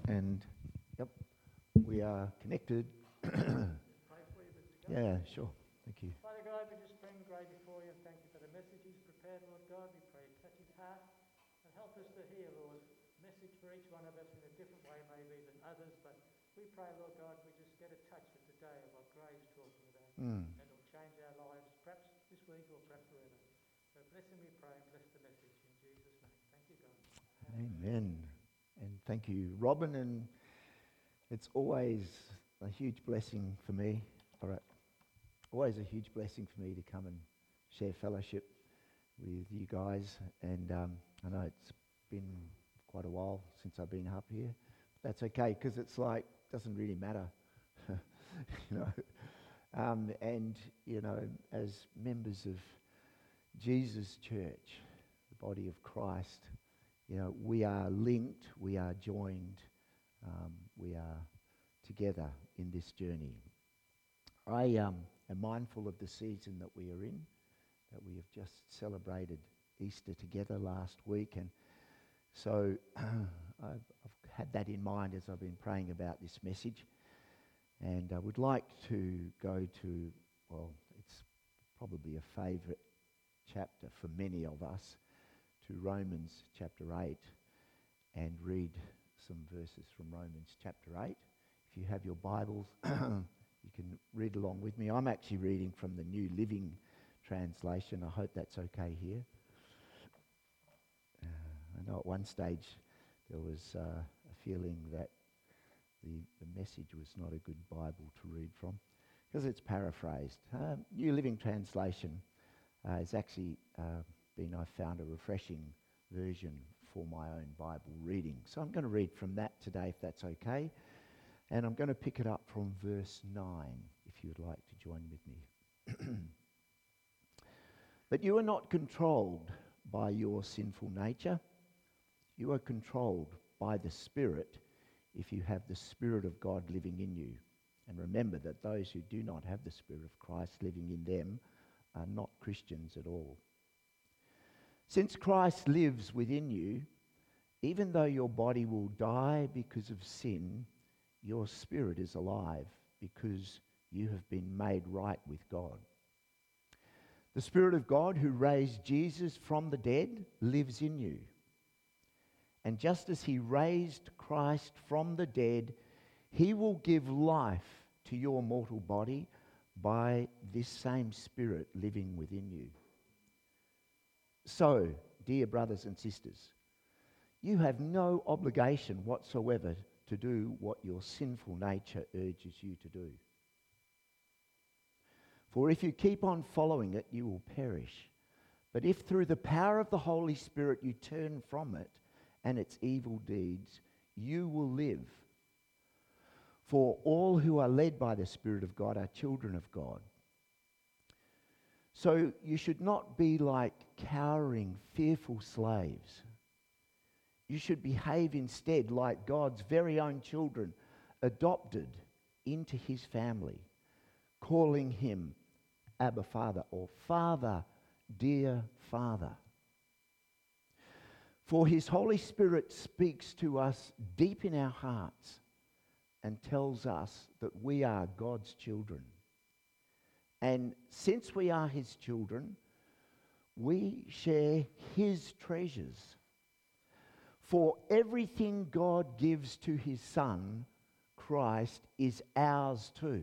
And yep, we are connected. Yeah, sure. Thank you. Father God, we just bring Gray before you and thank you for the message he's prepared, Lord God. We pray, touch his heart and help us to hear, Lord, message for each one of us in a different way maybe than others, but we pray, Lord God, we just get a touch of today of what Gray's talking about. And it'll change our lives, perhaps this week or perhaps forever. So bless him, we pray, and bless the message in Jesus' name. Thank you, God. Amen. And thank you, Robin. And it's always a huge blessing for me. All right. Always a huge blessing for me to come and share fellowship with you guys. And I know it's been quite a while since I've been up here. That's okay, because it's like, doesn't really matter, you know. And, you know, as members of Jesus Church, the body of Christ, you know, we are linked, we are joined, we are together in this journey. I am mindful of the season that we are in, that we have just celebrated Easter together last week, and so I've had that in mind as I've been praying about this message, and I would like to go to, well, it's probably a favourite chapter for many of us, to Romans chapter 8, and read some verses from Romans chapter 8. If you have your Bibles, you can read along with me. I'm actually reading from the New Living Translation. I hope that's okay here. I know at one stage there was a feeling that the message was not a good Bible to read from, because it's paraphrased. New Living Translation has actually I found a refreshing version for my own Bible reading. So I'm going to read from that today, if that's okay. And I'm going to pick it up from verse 9, if you would like to join with me. But you are not controlled by your sinful nature. You are controlled by the Spirit, if you have the Spirit of God living in you. And remember that those who do not have the Spirit of Christ living in them are not Christians at all. Since Christ lives within you, even though your body will die because of sin, your spirit is alive because you have been made right with God. The Spirit of God who raised Jesus from the dead lives in you. And just as he raised Christ from the dead, he will give life to your mortal body by this same Spirit living within you. So, dear brothers and sisters, you have no obligation whatsoever to do what your sinful nature urges you to do. For if you keep on following it, you will perish. But if through the power of the Holy Spirit you turn from it and its evil deeds, you will live. For all who are led by the Spirit of God are children of God. So you should not be like cowering, fearful slaves. You should behave instead like God's very own children, adopted into his family, calling him Abba Father, or Father, dear Father. For his Holy Spirit speaks to us deep in our hearts and tells us that we are God's children. And since we are his children, we share his treasures. For everything God gives to his Son, Christ, is ours too.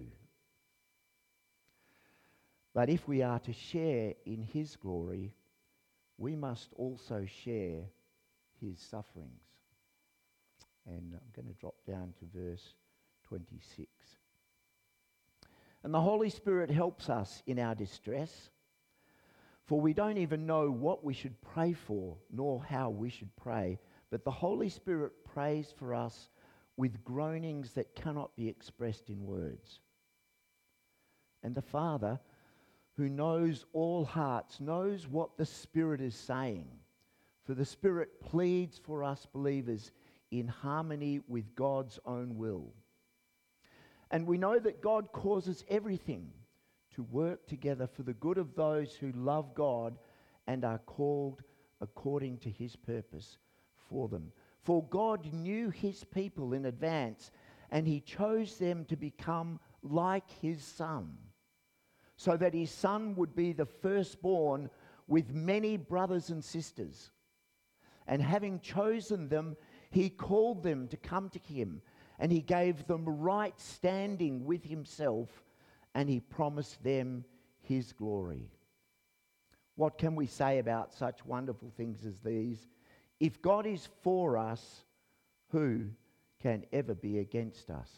But if we are to share in his glory, we must also share his sufferings. And I'm going to drop down to verse 26. And the Holy Spirit helps us in our distress, for we don't even know what we should pray for, nor how we should pray. But the Holy Spirit prays for us with groanings that cannot be expressed in words. And the Father, who knows all hearts, knows what the Spirit is saying. For the Spirit pleads for us believers in harmony with God's own will. And we know that God causes everything to work together for the good of those who love God and are called according to his purpose for them. For God knew his people in advance, and he chose them to become like his Son, so that his Son would be the firstborn with many brothers and sisters. And having chosen them, he called them to come to him, and he gave them right standing with himself, and he promised them his glory. What can we say about such wonderful things as these? If God is for us, who can ever be against us?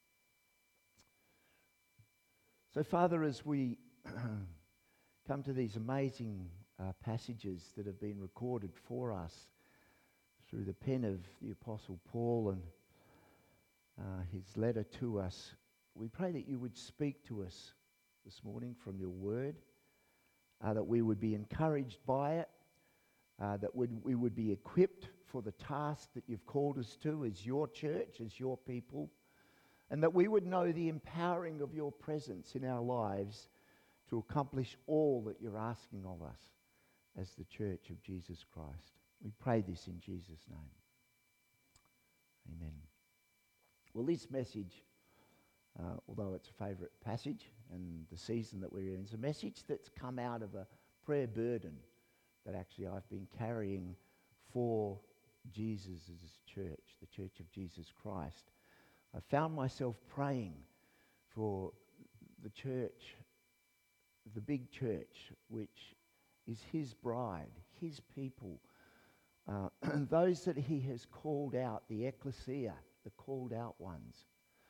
So, Father, as we come to these amazing passages that have been recorded for us through the pen of the Apostle Paul and his letter to us, we pray that you would speak to us this morning from your word, that we would be encouraged by it, that we would be equipped for the task that you've called us to as your church, as your people, and that we would know the empowering of your presence in our lives to accomplish all that you're asking of us as the church of Jesus Christ. We pray this in Jesus' name. Amen. Well, this message, although it's a favourite passage and the season that we're in, is a message that's come out of a prayer burden that actually I've been carrying for Jesus' church, the Church of Jesus Christ. I found myself praying for the church, the big church, which is his bride, his people, those that he has called out, the ecclesia, the called out ones.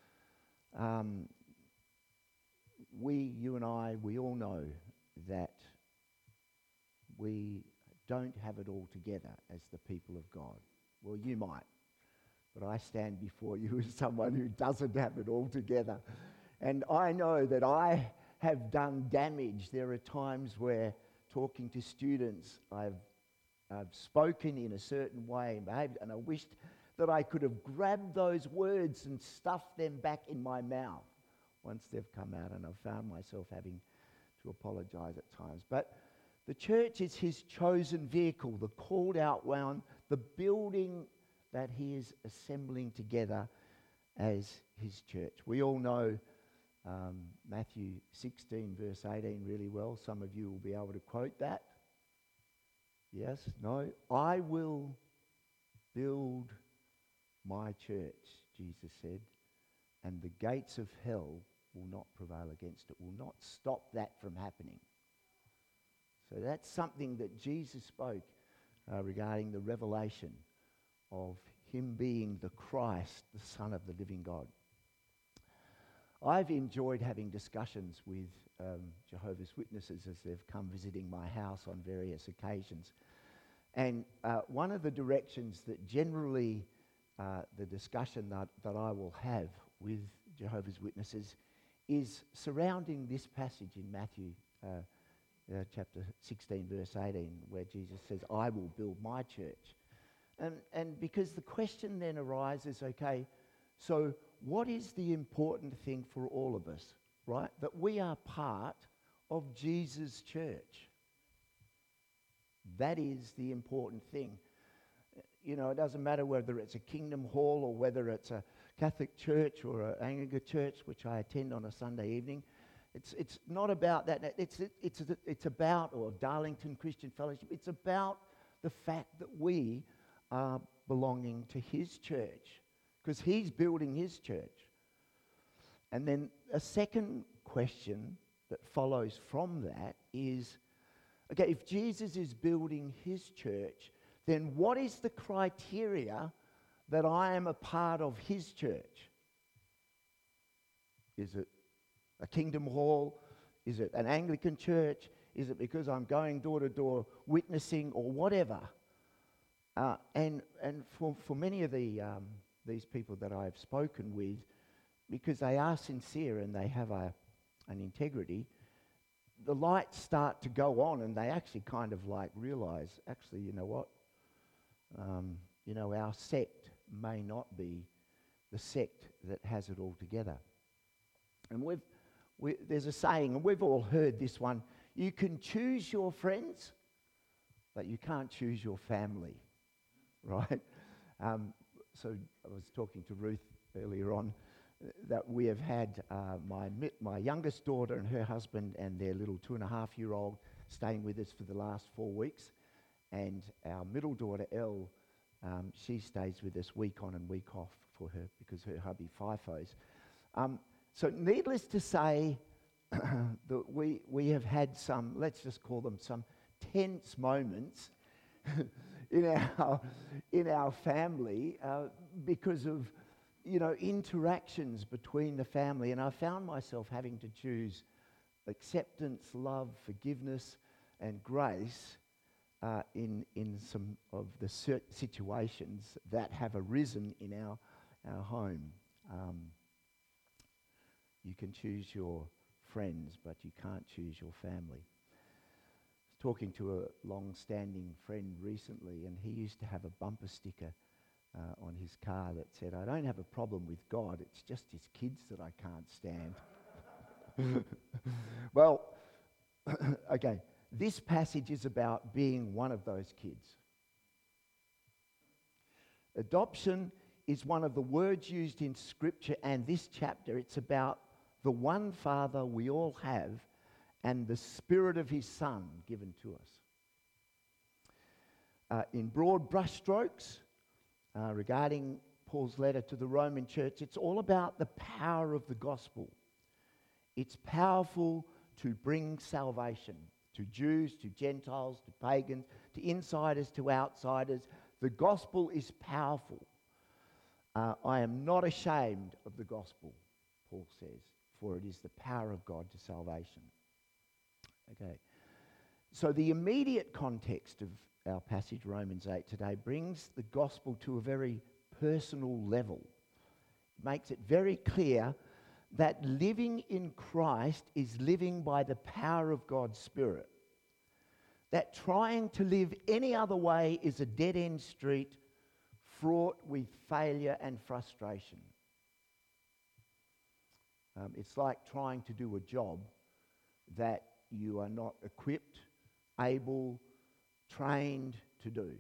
You and I, we all know that we don't have it all together as the people of God. Well, you might, but I stand before you as someone who doesn't have it all together. And I know that I have done damage. There are times where, talking to students, I've spoken in a certain way and behaved, and I wished that I could have grabbed those words and stuffed them back in my mouth once they've come out, and I've found myself having to apologize at times. But the church is his chosen vehicle, the called out one, the building that he is assembling together as his church. We all know Matthew 16 verse 18 really well. Some of you will be able to quote that. Yes? No? I will build my church, Jesus said, and the gates of hell will not prevail against it, will not stop that from happening. So that's something that Jesus spoke regarding the revelation of him being the Christ, the Son of the living God. I've enjoyed having discussions with Jehovah's Witnesses as they've come visiting my house on various occasions. And one of the directions that generally the discussion that I will have with Jehovah's Witnesses is surrounding this passage in Matthew chapter 16 verse 18, where Jesus says, I will build my church. And because the question then arises, okay, so what is the important thing for all of us, right? That we are part of Jesus' church. That is the important thing. You know, it doesn't matter whether it's a Kingdom Hall or whether it's a Catholic church or an Anglican church, which I attend on a Sunday evening. It's not about that. It's about, or Darlington Christian Fellowship, it's about the fact that we are belonging to his church, because he's building his church. And then a second question that follows from that is, okay, if Jesus is building his church, then what is the criteria that I am a part of his church? Is it a Kingdom Hall? Is it an Anglican church? Is it because I'm going door to door witnessing or whatever? And for many of these people that I've spoken with, because they are sincere and they have an integrity, the lights start to go on and they actually kind of like realize, actually, you know what? Our sect may not be the sect that has it all together. And there's a saying, and we've all heard this one, you can choose your friends, but you can't choose your family, right? So I was talking to Ruth earlier on that we have had my youngest daughter and her husband and their little 2.5-year-old staying with us for the last 4 weeks. And our middle daughter, Elle, she stays with us week on and week off for her because her hubby FIFOs. So needless to say, that we have had some, let's just call them some tense moments in our family because of, interactions between the family. And I found myself having to choose acceptance, love, forgiveness, and grace in some of the situations that have arisen in our home. You can choose your friends, but you can't choose your family. I was talking to a long-standing friend recently, and he used to have a bumper sticker on his car that said, "I don't have a problem with God, it's just his kids that I can't stand." Well, okay, this passage is about being one of those kids. Adoption is one of the words used in Scripture, and this chapter, it's about the one Father we all have and the Spirit of His Son given to us. In broad brushstrokes, regarding Paul's letter to the Roman church, it's all about the power of the gospel. It's powerful to bring salvation to Jews, to Gentiles, to pagans, to insiders, to outsiders. The gospel is powerful. I am not ashamed of the gospel, Paul says, for it is the power of God to salvation. Okay. So the immediate context of our passage, Romans 8 today, brings the gospel to a very personal level. It makes it very clear that living in Christ is living by the power of God's Spirit. That trying to live any other way is a dead-end street fraught with failure and frustration. It's like trying to do a job that you are not equipped, able, trained to do.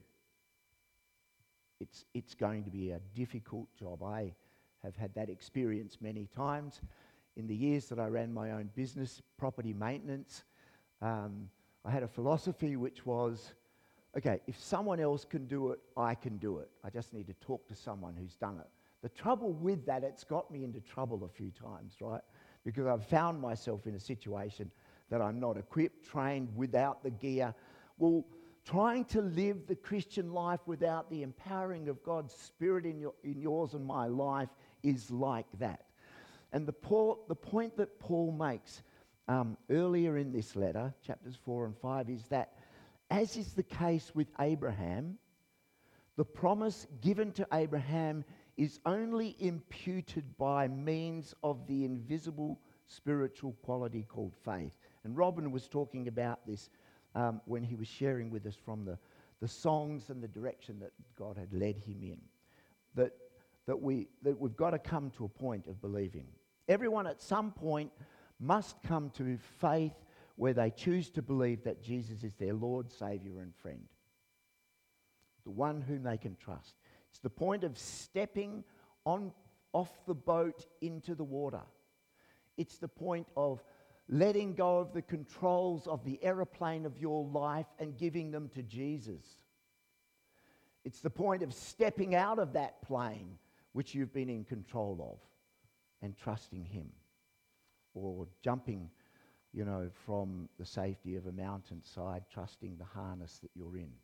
It's going to be a difficult job. I have had that experience many times. In the years that I ran my own business, property maintenance, I had a philosophy which was, okay, if someone else can do it, I can do it. I just need to talk to someone who's done it. The trouble with that, it's got me into trouble a few times, right? Because I've found myself in a situation that I'm not equipped, trained, without the gear. Well, trying to live the Christian life without the empowering of God's Spirit in yours and my life is like that. And the point that Paul makes earlier in this letter, chapters 4 and 5, is that, as is the case with Abraham, the promise given to Abraham is only imputed by means of the invisible spiritual quality called faith. And Robin was talking about this when he was sharing with us from the songs and the direction that God had led him in. That we've got to come to a point of believing. Everyone at some point must come to faith where they choose to believe that Jesus is their Lord, Saviour and friend. The one whom they can trust. It's the point of stepping off the boat into the water. It's the point of letting go of the controls of the aeroplane of your life and giving them to Jesus. It's the point of stepping out of that plane which you've been in control of and trusting Him. Or jumping, from the safety of a mountainside, trusting the harness that you're in.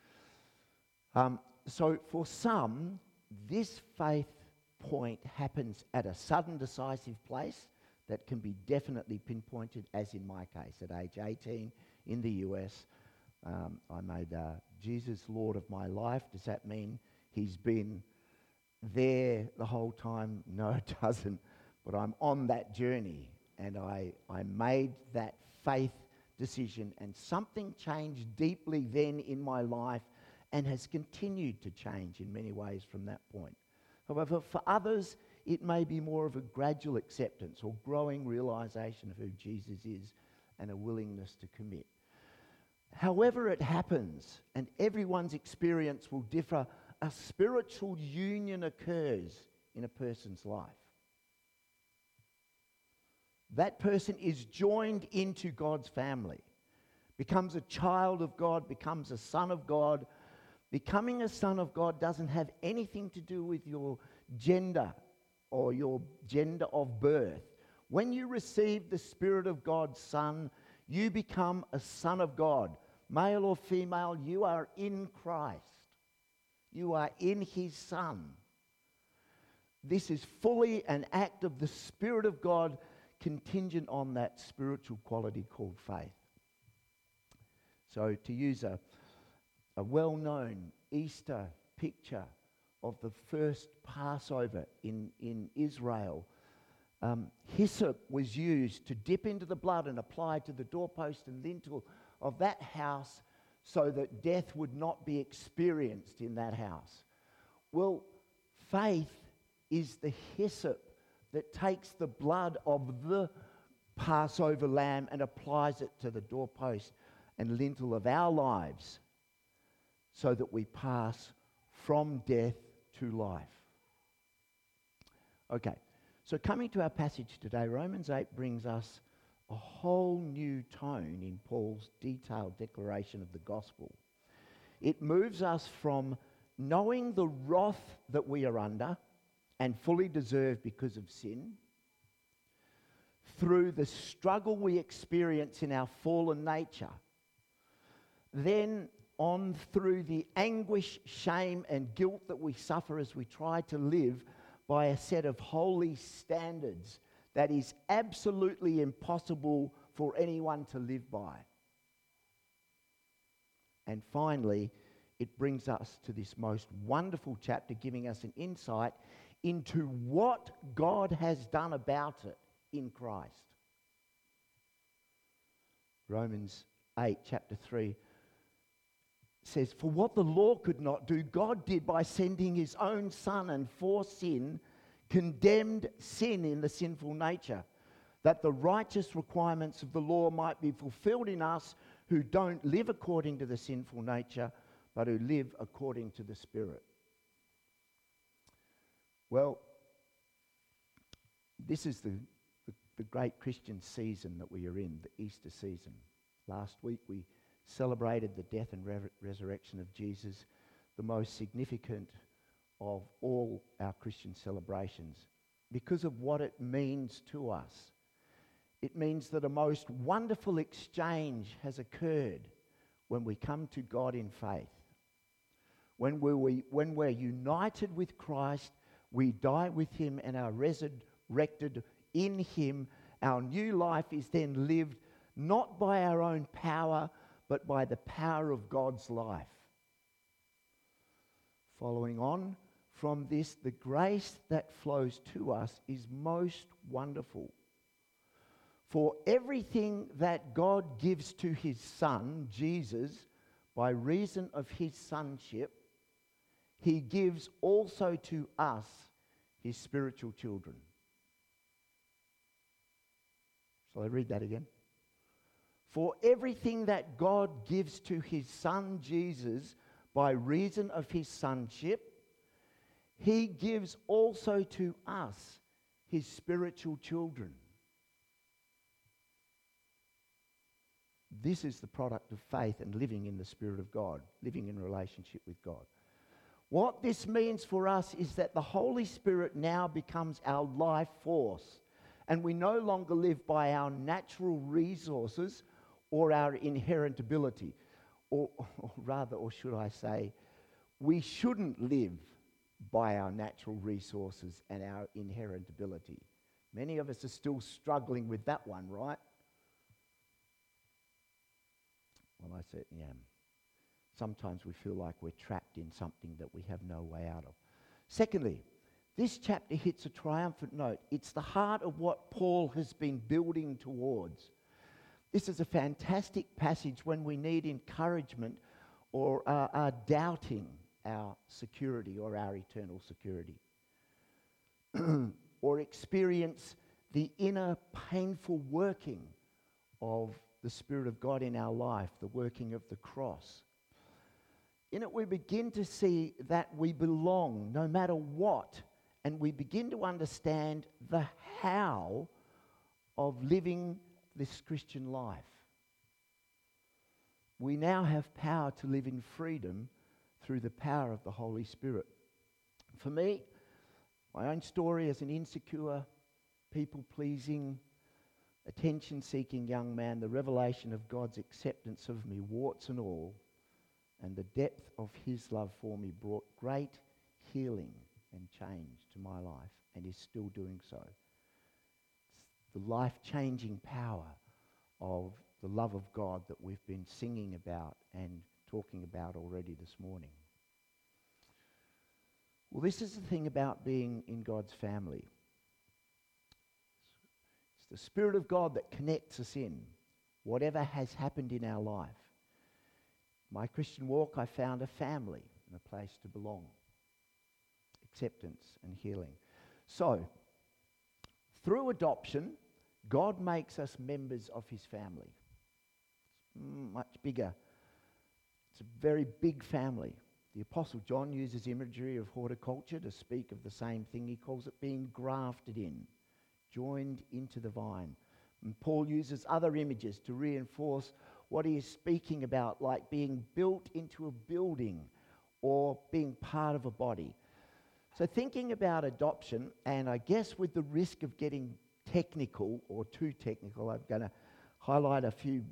So for some, this faith point happens at a sudden decisive place that can be definitely pinpointed, as in my case, at age 18 in the US. I made Jesus Lord of my life. Does that mean He's been there the whole time? No, it doesn't. But I'm on that journey, and I made that faith decision, and something changed deeply then in my life and has continued to change in many ways from that point. However, for others, it may be more of a gradual acceptance or growing realization of who Jesus is and a willingness to commit. However it happens, and everyone's experience will differ a spiritual union occurs in a person's life. That person is joined into God's family, becomes a child of God, becomes a son of God. Becoming a son of God doesn't have anything to do with your gender or your gender of birth. When you receive the Spirit of God's Son, you become a son of God. Male or female, you are in Christ. You are in His Son. This is fully an act of the Spirit of God contingent on that spiritual quality called faith. So to use a well-known Easter picture of the first Passover in Israel, hyssop was used to dip into the blood and apply to the doorpost and lintel of that house so that death would not be experienced in that house. Well, faith is the hyssop that takes the blood of the Passover lamb and applies it to the doorpost and lintel of our lives so that we pass from death to life. Okay, so coming to our passage today, Romans 8 brings us a whole new tone in Paul's detailed declaration of the gospel. It moves us from knowing the wrath that we are under and fully deserve because of sin, through the struggle we experience in our fallen nature, then on through the anguish, shame, and guilt that we suffer as we try to live by a set of holy standards that is absolutely impossible for anyone to live by. And finally, it brings us to this most wonderful chapter, giving us an insight into what God has done about it in Christ. Romans 8, chapter 3 says, "For what the law could not do, God did by sending His own Son, and for sin, condemned sin in the sinful nature, that the righteous requirements of the law might be fulfilled in us who don't live according to the sinful nature, but who live according to the Spirit." Well, this is the great Christian season that we are in, the Easter season. Last week we celebrated the death and resurrection of Jesus, the most significant of all our Christian celebrations, because of what it means to us. It means that a most wonderful exchange has occurred when we come to God in faith. When we're united with Christ, we die with Him and are resurrected in Him. Our new life is then lived not by our own power, but by the power of God's life. Following on from this, the grace that flows to us is most wonderful. For everything that God gives to His Son, Jesus, by reason of His sonship, He gives also to us, His spiritual children. Shall I read that again? For everything that God gives to His Son, Jesus, by reason of His sonship, He gives also to us, His spiritual children. This is the product of faith and living in the Spirit of God, living in relationship with God. What this means for us is that the Holy Spirit now becomes our life force, and we no longer live by our natural resources or our inherent ability. Or should I say, we shouldn't live by our natural resources and our inherent ability. Many of us are still struggling with that one, right? Well, I certainly am. Sometimes we feel like we're trapped in something that we have no way out of. Secondly, this chapter hits a triumphant note. It's the heart of what Paul has been building towards. This is a fantastic passage when we need encouragement or are doubting our security or our eternal security. Or experience the inner painful working of the Spirit of God in our life, the working of the cross. In it, we begin to see that we belong no matter what, and we begin to understand the how of living this Christian life. We now have power to live in freedom through the power of the Holy Spirit. For me, my own story as an insecure, people-pleasing, attention-seeking young man, the revelation of God's acceptance of me, warts and all, and the depth of his love for me brought great healing and change to my life, and is still doing so. It's the life-changing power of the love of God that we've been singing about and talking about already this morning. Well, this is the thing about being in God's family. It's the Spirit of God that connects us in, whatever has happened in our life. My Christian walk, I found a family and a place to belong, acceptance and healing. So, through adoption, God makes us members of his family. It's much bigger. It's a very big family. The Apostle John uses imagery of horticulture to speak of the same thing. He calls it being grafted in, joined into the vine. And Paul uses other images to reinforce what he is speaking about, like being built into a building or being part of a body. So thinking about adoption, and I guess with the risk of getting technical or too technical, I'm going to highlight a few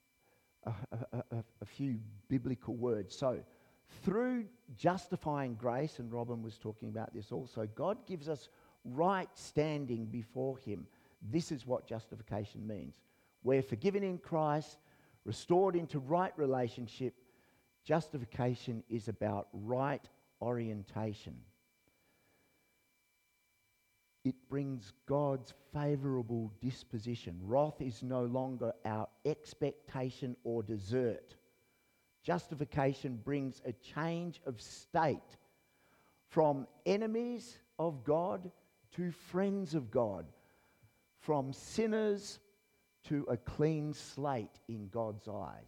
biblical words. So, through justifying grace, and Robin was talking about this also, God gives us right standing before him. This is what justification means. We're forgiven in Christ, restored into right relationship. Justification is about right orientation. It brings God's favourable disposition. Wrath is no longer our expectation or desert. Justification brings a change of state from enemies of God to friends of God, from sinners to a clean slate in God's eyes.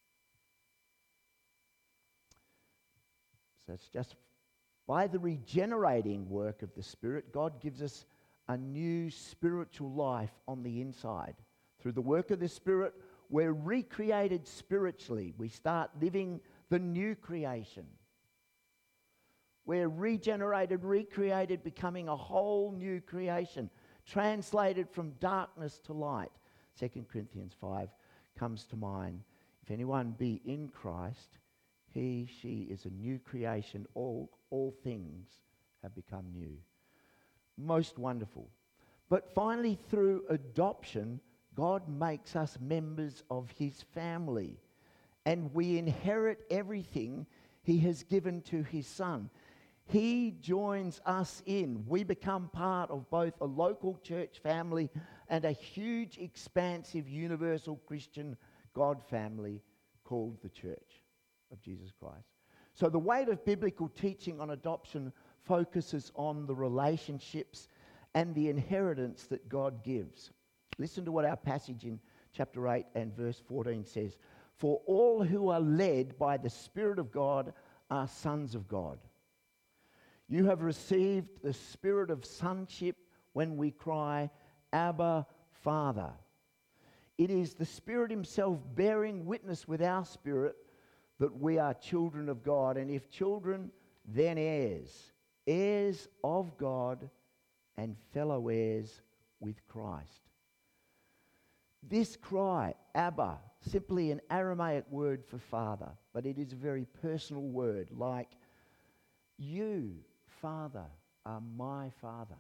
So it's just by the regenerating work of the Spirit, God gives us a new spiritual life on the inside. Through the work of the Spirit, we're recreated spiritually. We start living the new creation. We're regenerated, recreated, becoming a whole new creation, translated from darkness to light. 2 Corinthians 5 comes to mind. If anyone be in Christ, he, she is a new creation. All things have become new. Most wonderful. But finally, through adoption, God makes us members of his family, and we inherit everything he has given to his Son. He joins us in. We become part of both a local church family and a huge, expansive, universal Christian God family called the Church of Jesus Christ. So the weight of biblical teaching on adoption focuses on the relationships and the inheritance that God gives. Listen to what our passage in chapter 8 and verse 14 says. For all who are led by the Spirit of God are sons of God. You have received the spirit of sonship when we cry, Abba, Father. It is the Spirit himself bearing witness with our spirit that we are children of God, and if children, then heirs, heirs of God and fellow heirs with Christ. This cry, Abba, simply an Aramaic word for father, but it is a very personal word, like, you, Father, are my Father.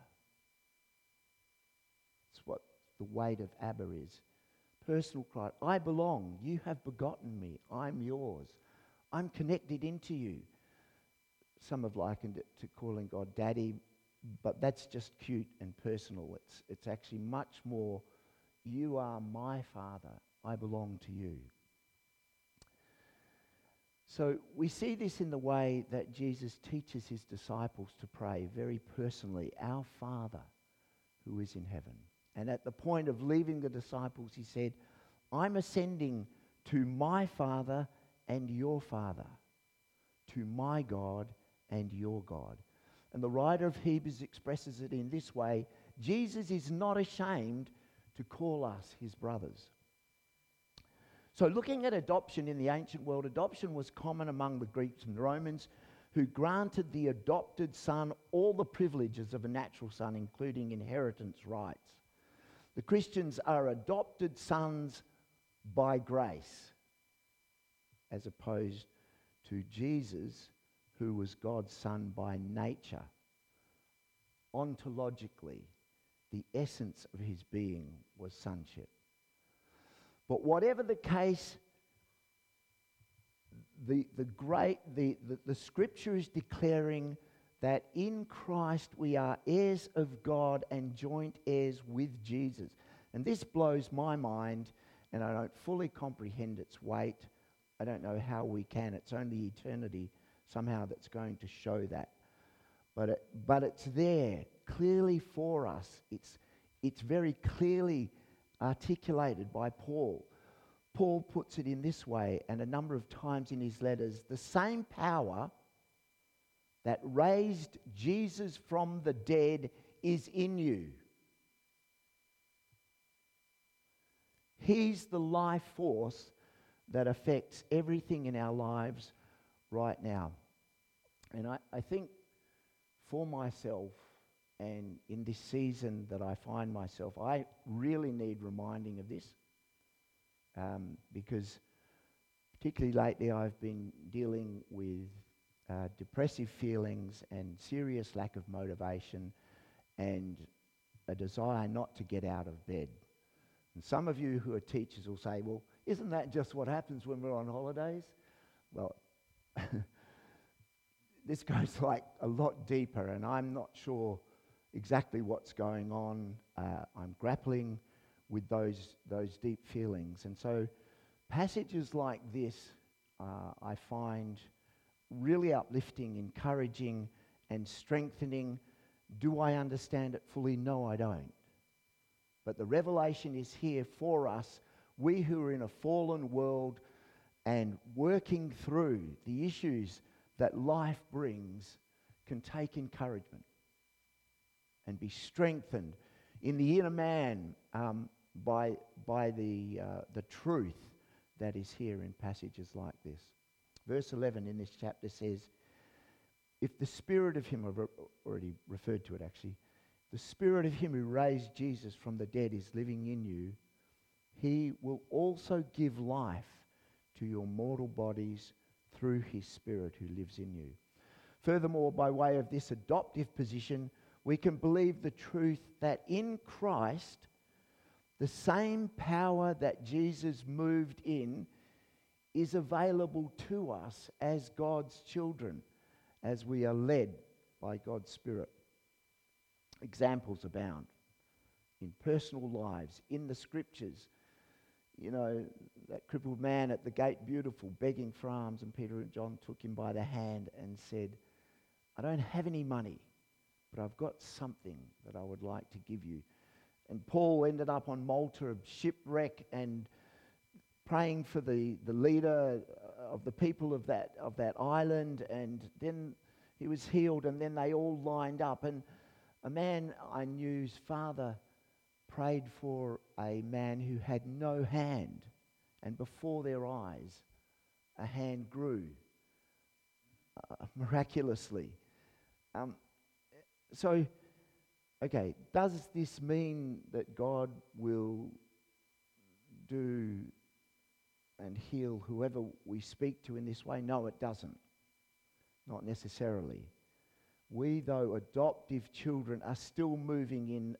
That's what the weight of Abba is. Personal cry, I belong, you have begotten me, I'm yours. I'm connected into you. Some have likened it to calling God Daddy, but that's just cute and personal. It's actually much more, you are my Father, I belong to you. So we see this in the way that Jesus teaches his disciples to pray very personally, our Father who is in heaven. And at the point of leaving the disciples, he said, I'm ascending to my Father and your Father, to my God and your God. And the writer of Hebrews expresses it in this way: Jesus is not ashamed to call us his brothers. So looking at adoption in the ancient world, adoption was common among the Greeks and Romans, who granted the adopted son all the privileges of a natural son, including inheritance rights. The Christians are adopted sons by grace, as opposed to Jesus, who was God's son by nature. Ontologically, the essence of his being was sonship. But whatever the case, the scripture is declaring that in Christ we are heirs of God and joint heirs with Jesus. And this blows my mind, and I don't fully comprehend its weight. I don't know how we can. It's only eternity somehow that's going to show that. But it's there clearly for us. It's very clearly articulated by Paul. Paul puts it in this way, and a number of times in his letters: the same power that raised Jesus from the dead is in you. He's the life force that affects everything in our lives right now. And I think for myself, and in this season that I find myself, I really need reminding of this. Because particularly lately I've been dealing with depressive feelings and serious lack of motivation and a desire not to get out of bed. And some of you who are teachers will say, well, isn't that just what happens when we're on holidays? Well, this goes like a lot deeper, and I'm not sure exactly what's going on. I'm grappling with those deep feelings. And so passages like this I find really uplifting, encouraging, and strengthening. Do I understand it fully? No, I don't. But the revelation is here for us, we who are in a fallen world and working through the issues that life brings can take encouragement and be strengthened in the inner man by the truth that is here in passages like this. Verse 11 in this chapter says, if the spirit of him, I've already referred to it actually, the spirit of him who raised Jesus from the dead is living in you, he will also give life to your mortal bodies through his spirit who lives in you. Furthermore, by way of this adoptive position, we can believe the truth that in Christ, the same power that Jesus moved in is available to us as God's children, as we are led by God's Spirit. Examples abound in personal lives, in the scriptures. You know, that crippled man at the gate, beautiful, begging for alms, and Peter and John took him by the hand and said, I don't have any money, but I've got something that I would like to give you. And Paul ended up on Malta, shipwreck, and praying for the leader of the people of that island, and then he was healed, and then they all lined up. And a man I knew's father prayed for a man who had no hand, and before their eyes a hand grew miraculously. So, okay, does this mean that God will do and heal whoever we speak to in this way? No, it doesn't. Not necessarily. We, though adoptive children, are still moving in,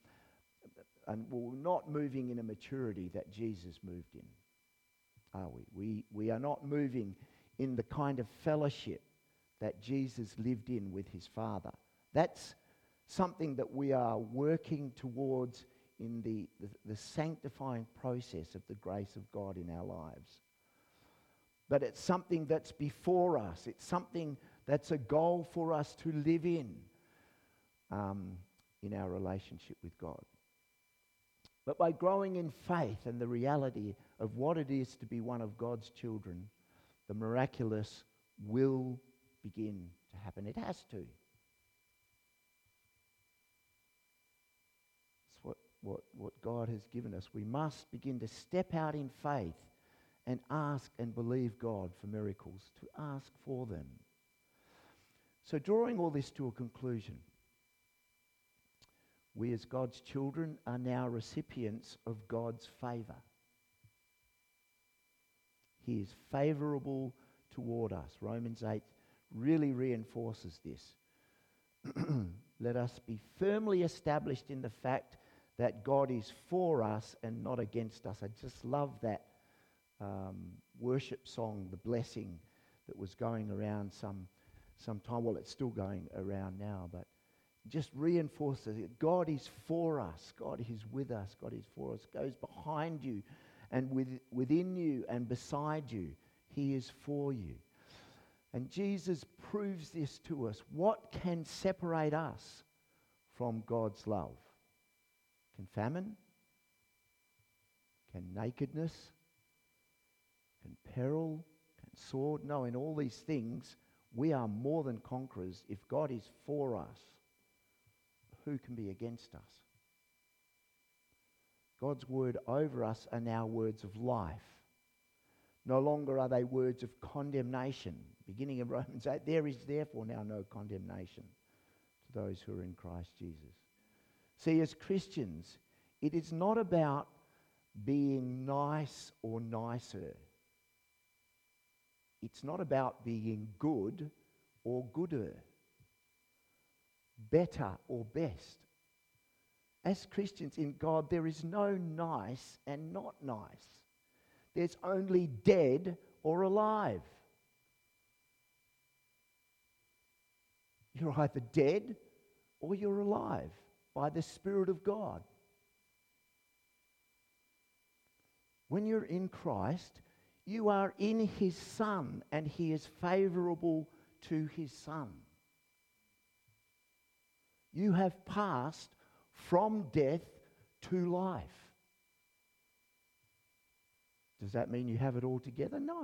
not moving in a maturity that Jesus moved in, are we? We are not moving in the kind of fellowship that Jesus lived in with his Father. That's something that we are working towards in the sanctifying process of the grace of God in our lives. But it's something that's before us. It's something that's a goal for us to live in our relationship with God. But by growing in faith and the reality of what it is to be one of God's children, the miraculous will begin to happen. It has to. It's what God has given us. We must begin to step out in faith and ask and believe God for miracles, to ask for them. So drawing all this to a conclusion, we as God's children are now recipients of God's favour. He is favourable toward us. Romans 8 really reinforces this. Let us be firmly established in the fact that God is for us and not against us. I just love that worship song, The Blessing, that was going around some time. Well, it's still going around now, but just reinforces it. God is for us. God is with us. God is for us. Goes behind you and within you and beside you. He is for you. And Jesus proves this to us. What can separate us from God's love? Can famine? Can nakedness? Can peril? Can sword? No, in all these things, we are more than conquerors. If God is for us, who can be against us? God's word over us are now words of life. No longer are they words of condemnation. Beginning of Romans 8, there is therefore now no condemnation to those who are in Christ Jesus. See, as Christians, it is not about being nice or nicer. It's not about being good or gooder, better or best. As Christians in God, there is no nice and not nice. There's only dead or alive. You're either dead or you're alive by the Spirit of God. When you're in Christ, you are in His Son, and He is favourable to His Son. You have passed from death to life. Does that mean you have it all together? No.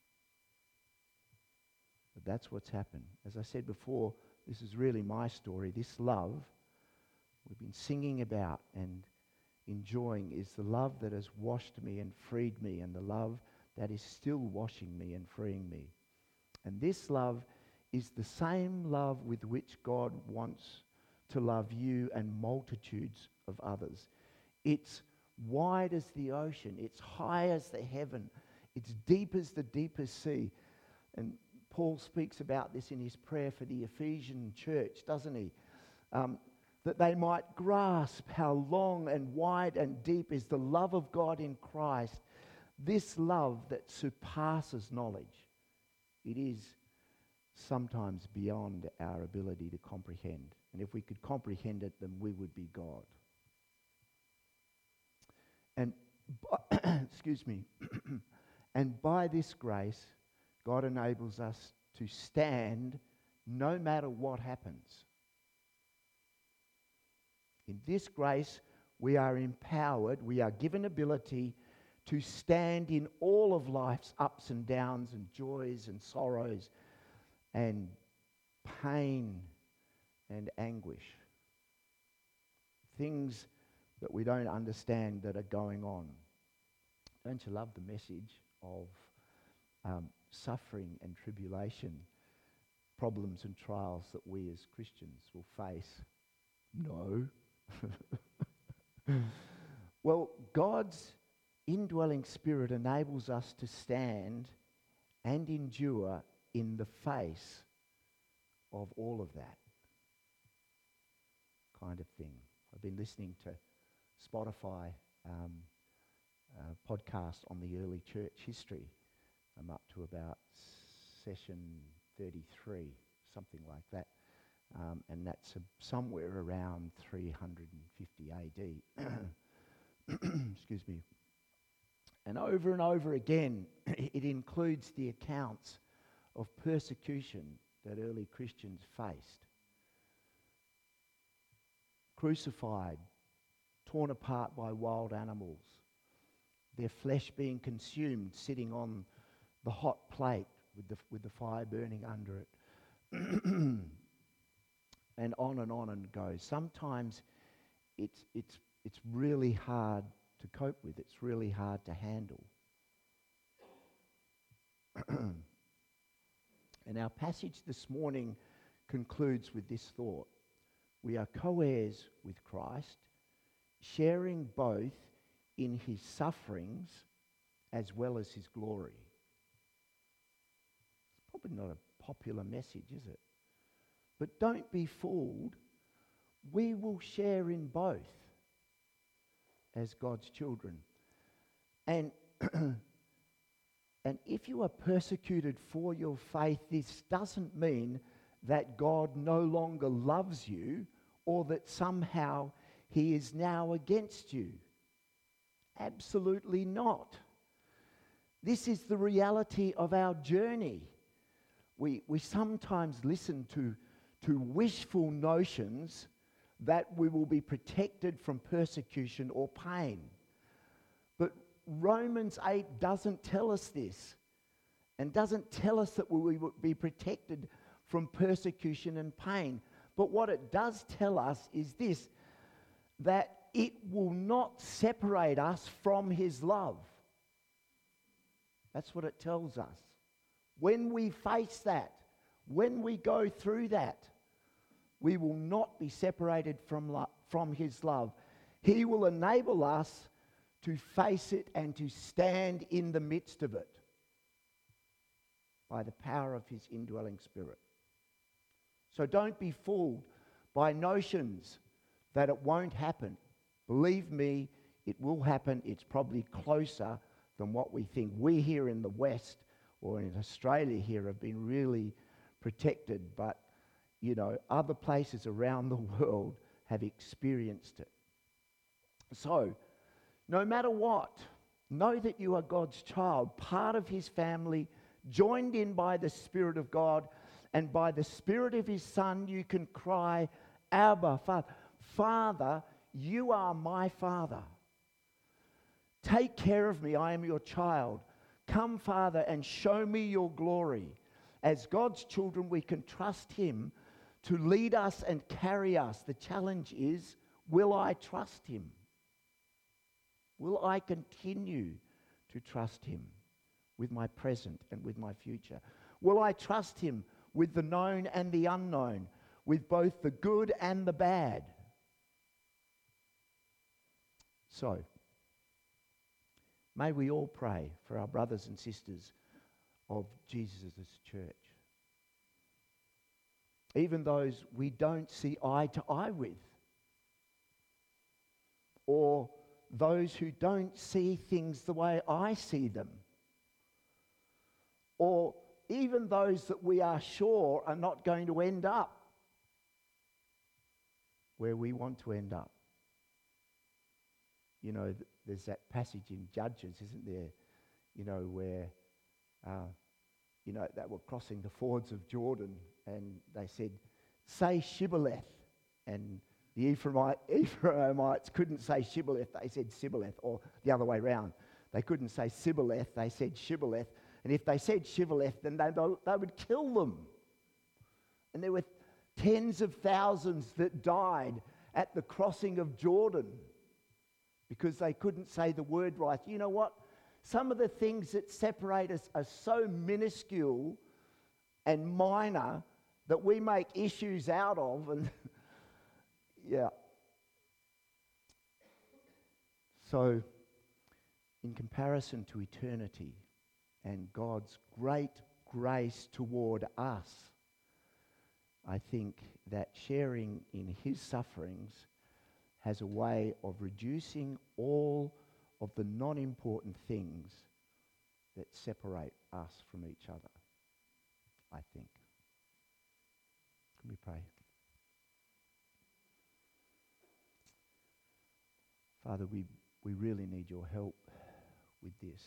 But that's what's happened. As I said before, this is really my story. This love we've been singing about and enjoying is the love that has washed me and freed me, and the love that is still washing me and freeing me. And this love is the same love with which God wants to love you and multitudes of others. It's wide as the ocean. It's high as the heaven. It's deep as the deepest sea. And Paul speaks about this in his prayer for the Ephesian church, doesn't he? That they might grasp how long and wide and deep is the love of God in Christ. This love that surpasses knowledge. It is sometimes beyond our ability to comprehend. And if we could comprehend it, then we would be God. And, excuse me, and by this grace, God enables us to stand no matter what happens. In this grace, we are empowered, we are given ability to stand in all of life's ups and downs and joys and sorrows and pain and anguish. Things that we don't understand that are going on. Don't you love the message of suffering and tribulation, problems and trials that we as Christians will face? No. Well, God's indwelling Spirit enables us to stand and endure in the face of all of that kind of thing. I've been listening to Spotify podcast on the early church history. I'm up to about session 33, something like that. And that's somewhere around 350 AD. Excuse me. And over again, it includes the accounts of persecution that early Christians faced. Crucified, torn apart by wild animals, their flesh being consumed, sitting on the hot plate with the fire burning under it. And on and goes. Sometimes it's really hard to cope with. It's really hard to handle. And our passage this morning concludes with this thought. We are co-heirs with Christ, sharing both in his sufferings as well as his glory. It's probably not a popular message, is it? But don't be fooled. We will share in both as God's children. And and if you are persecuted for your faith, this doesn't mean that God no longer loves you or that somehow he is now against you. Absolutely not. This is the reality of our journey. We sometimes listen to wishful notions that we will be protected from persecution or pain. But Romans 8 doesn't tell us this, and doesn't tell us that we will be protected from persecution and pain. But what it does tell us is this, that it will not separate us from his love. That's what it tells us. When we face that, when we go through that, we will not be separated from his love. He will enable us to face it and to stand in the midst of it by the power of his indwelling Spirit. So don't be fooled by notions that it won't happen. Believe me, it will happen. It's probably closer than what we think. We here in the West or in Australia here have been really protected, but other places around the world have experienced it. So, no matter what, know that you are God's child, part of his family, joined in by the Spirit of God, and by the Spirit of his Son, you can cry, Abba, Father. Father, you are my Father. Take care of me, I am your child. Come, Father, and show me your glory. As God's children, we can trust him to lead us and carry us. The challenge is, will I trust him? Will I continue to trust him with my present and with my future? Will I trust him with the known and the unknown, with both the good and the bad? So, may we all pray for our brothers and sisters of Jesus' church. Even those we don't see eye to eye with, or those who don't see things the way I see them, or even those that we are sure are not going to end up where we want to end up. There's that passage in Judges, isn't there? Where they were crossing the fords of Jordan, and they said, say Shibboleth. And the Ephraimites couldn't say Shibboleth, they said Sibboleth, or the other way round. They couldn't say Sibboleth, they said Shibboleth. And if they said Shibboleth, then they would kill them. And there were tens of thousands that died at the crossing of Jordan because they couldn't say the word right. You know what? Some of the things that separate us are so minuscule and minor that we make issues out of. And yeah. So, in comparison to eternity and God's great grace toward us, I think that sharing in his sufferings has a way of reducing all of the non-important things that separate us from each other, I think. Can we pray? Father, we really need your help with this.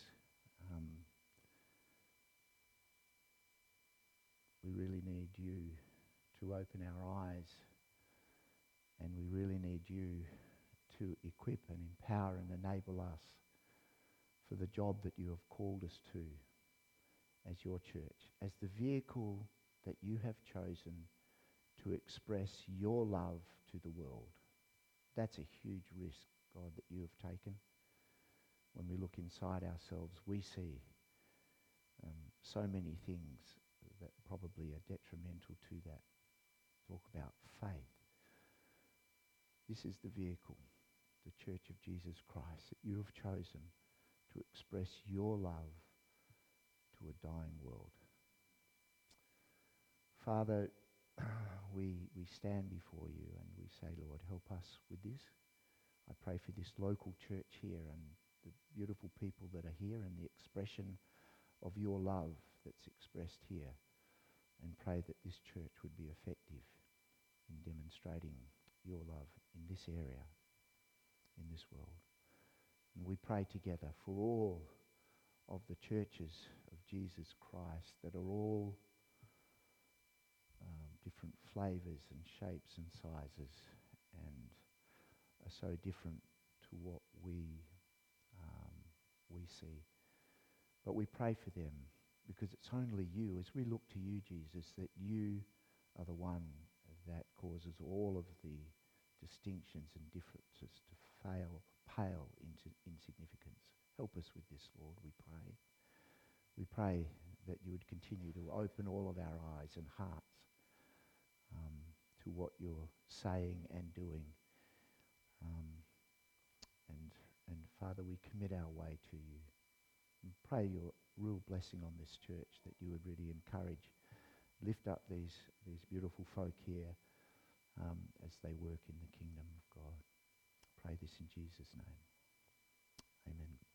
We really need you to open our eyes, and we really need you to equip and empower and enable us for the job that you have called us to. as your church, as the vehicle that you have chosen to express your love to the world. That's a huge risk, God, that you have taken. When we look inside ourselves, we see so many things that probably are detrimental to that. Talk about faith. This is the vehicle, the Church of Jesus Christ, that you have chosen to express your love to a dying world. Father, we stand before you and we say, Lord, help us with this. I pray for this local church here and the beautiful people that are here and the expression of your love that's expressed here, and pray that this church would be effective in demonstrating your love in this area, in this world. And we pray together for all of the churches of Jesus Christ that are all different flavors and shapes and sizes and are so different to what we see. But we pray for them because it's only you, as we look to you, Jesus, that you are the one that causes all of the distinctions and differences to pale into insignificance. Help us with this, Lord, we pray. We pray that you would continue to open all of our eyes and hearts to what you're saying and doing. And Father, we commit our way to you. And pray your real blessing on this church, that you would really encourage, lift up these beautiful folk here as they work in the kingdom of God. Pray this in Jesus' name. Amen.